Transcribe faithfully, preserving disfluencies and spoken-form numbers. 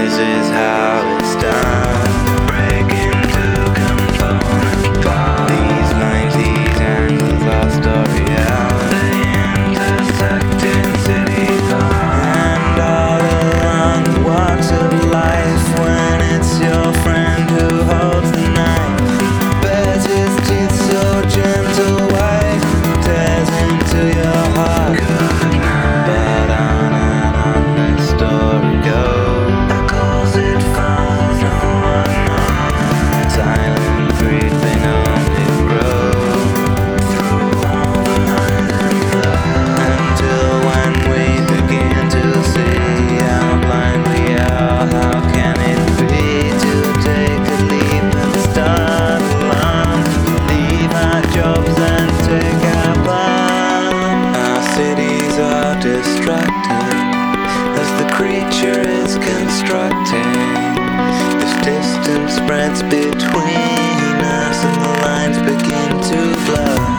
This is how it's done. Break into component parts. These lines, these angles are story out. They intersect in city parts. And all along the walks of life, when it's your friend who holds the knife, bears his teeth so gentle, white tears into your heart. Good night. But on and on this story goes. Echoes it follows, no one knows. Silent grief they only grow through all the highs and lows, until when we begin to see how blind we are. How can it be to take a leap and start alone? Leave our jobs and take our path. Our cities are destructed as the creature is constructing. This distance spreads between us and the lines begin to blur.